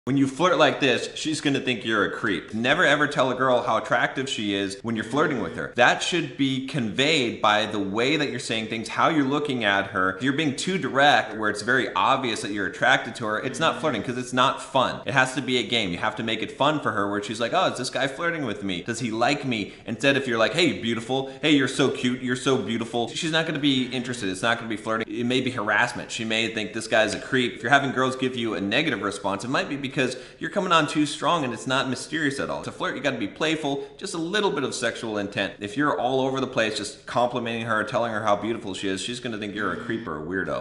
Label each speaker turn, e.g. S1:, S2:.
S1: When you flirt like this, she's gonna think you're a creep. Never ever tell a girl how attractive she is when you're flirting with her. That should be conveyed by the way that you're saying things, how you're looking at her. If you're being too direct, where it's very obvious that you're attracted to her, it's not flirting because it's not fun. It has to be a game. You have to make it fun for her where she's like, oh, is this guy flirting with me? Does he like me? Instead, if you're like, hey, beautiful, hey, you're so cute, you're so beautiful, she's not gonna be interested. It's not gonna be flirting. It may be harassment. She may think this guy's a creep. If you're having girls give you a negative response, it might be because you're coming on too strong and it's not mysterious at all. To flirt, you gotta be playful, just a little bit of sexual intent. If you're all over the place just complimenting her, telling her how beautiful she is, she's gonna think you're a creep or a weirdo.